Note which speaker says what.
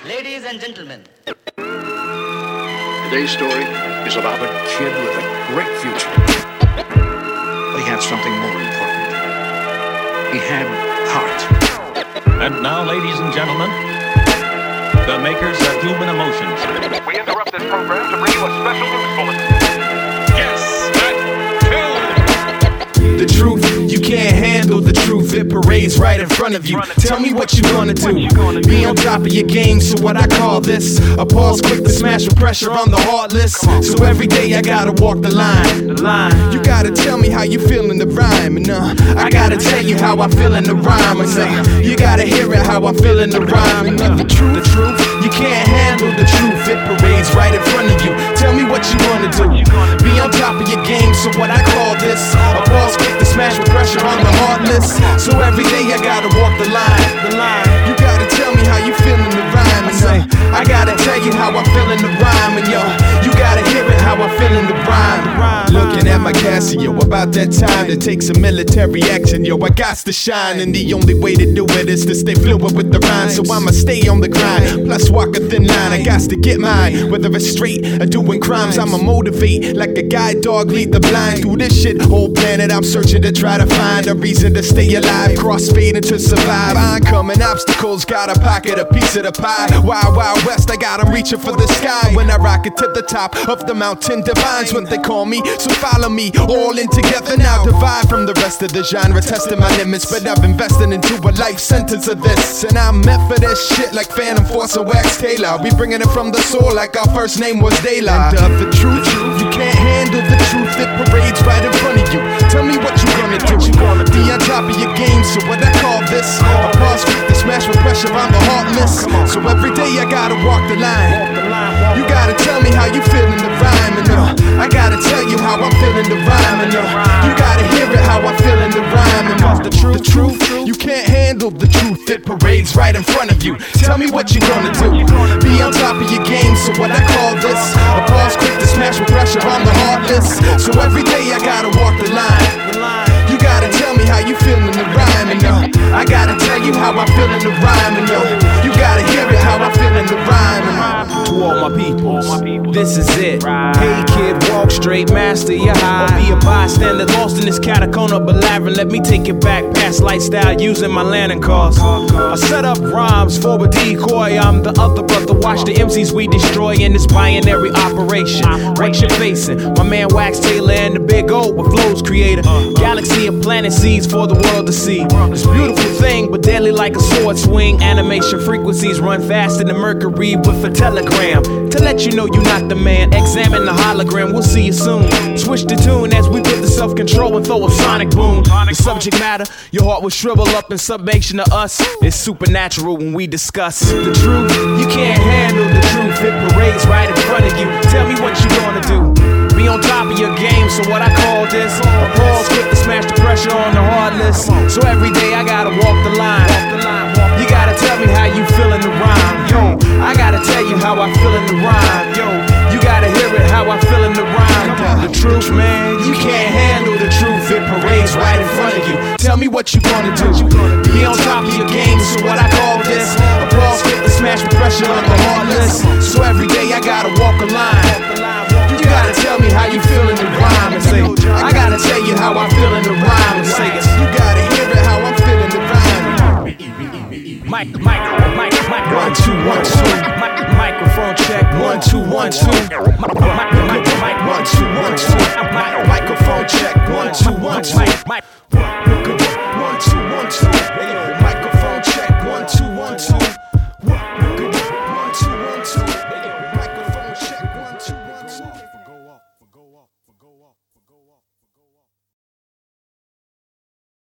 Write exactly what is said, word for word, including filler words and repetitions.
Speaker 1: Ladies and gentlemen.
Speaker 2: Today's story is about a kid with a great future. But he had something more important. He had heart.
Speaker 3: And now, ladies and gentlemen, the makers of Human Emotions.
Speaker 4: We interrupt this program to bring you a special news bulletin.
Speaker 3: Yes, that too.
Speaker 5: The truth, you can't handle the truth. It parades right in front of you. Tell me what you gonna do. Be on top of your game, so what I call this a pause quick to smash with pressure on the heartless. So every day I gotta walk the line. The line. You gotta tell me how you feel in the rhyme, and uh, I gotta tell you how I feel in the rhyme. And uh, you gotta hear it how I feel in the rhyme. And uh, the truth, the truth, you can't handle the truth. It parades right in front of you. Tell me what you gonna do. Be on top of your game, so what I call this a pause quick to smash with pressure on the heartless. So every day I gotta walk the line. The line. You gotta tell me how you feel in the rhyme, and say I gotta tell you how I feel in the rhyme, and yo, you gotta hear it how I feel in the rhyme. Looking at my Casio, about that time to take some military action, yo, I got to shine, and the only way to do it is to stay fluid with the rhyme. So I'ma stay on the grind, plus walk a thin line. I got to get mine, whether it's straight or doing crimes. I'ma motivate like a guide dog, lead the blind through this shit. Whole planet, I'm searching to try to find a reason to stay alive, crossfading to survive. Oncoming obstacles, gotta pocket a piece of the pie. Wild, wild west, I got 'em reaching for the sky. When I rock it to the top of the mountain, divine's what they call me. So follow me, all in together now. Divide from the rest of the genre, testing my limits. But I've invested into a life sentence of this, and I'm meant for this shit like Phantom Force or Wax Taylor. We bringing it from the soul like our first name was Daylight. And uh, the truth, you can't handle the truth. It parades right in front of you. Tell me what you gonna do. Be on top of your game, so what I call this a pause quick to smash with pressure on the heartless. So every day I gotta walk the line. You gotta tell me how you feel in the rhyme, and uh, I gotta tell you how I'm feeling the rhyme, and uh, you gotta hear it how I feel in the rhyme. And uh, the truth, the truth, you can't handle the truth. It parades right in front of you. Tell me what you gonna do. Be on top of your game, so what I call this a pause quick to smash with pressure on the heartless. So every day I gotta walk the line. You gotta tell me how you feel in the rhyme, and uh, I gotta tell you how I feel in the rhyme, and yo, you gotta hear it how I feel in the rhyme. And, uh, to all my peoples, this is it. Hey kid, walk straight, master your high. Or be a bystander lost in this catacomb of labyrinth. Let me take it back past lifestyle using my landing cars. I set up rhymes for a decoy. I'm the other brother. Watch the M Cs we destroy in this binary operation. What you facing? My man Wax Taylor and the Big O with flows creator. Galaxy of planet seeds for the world to see. This beautiful thing, but deadly like a sword swing. Animation frequencies run faster than Mercury with a telegram to let you know you're not the man. Examine the hologram, we'll see you soon. Switch the tune as we put the self-control and throw a sonic boom. The subject matter, your heart will shrivel up in summation to us. It's supernatural when we discuss the truth. You can't handle the truth. It parades right in front of you. Tell me what you gonna do. Be on top of your game, so what I call this a pause quick to smash the pressure on the heartless. So every day I gotta walk the line. You gotta tell me how you feel in the rhyme. Yo, I gotta tell you how I feel in the rhyme. Yo, you gotta hear it how I feel in the rhyme. The truth, man, you can't handle the truth. It parades right in front of you. Tell me what you gonna do. Be on top of your game, so what I call this a pause quick to smash the pressure on the heartless. So every day I gotta walk a line. You gotta tell me how you feel in the rhyme, and say I gotta tell you how I feel in the rhyme, and say it. You gotta hear it how I'm feeling the rhyme. Mic, mic, mic, mic, one two one two. Mic, microphone check, one two one two. Mic, mic, mic, mic, one two one two. Mic, microphone check, one two one two. Mic, mic.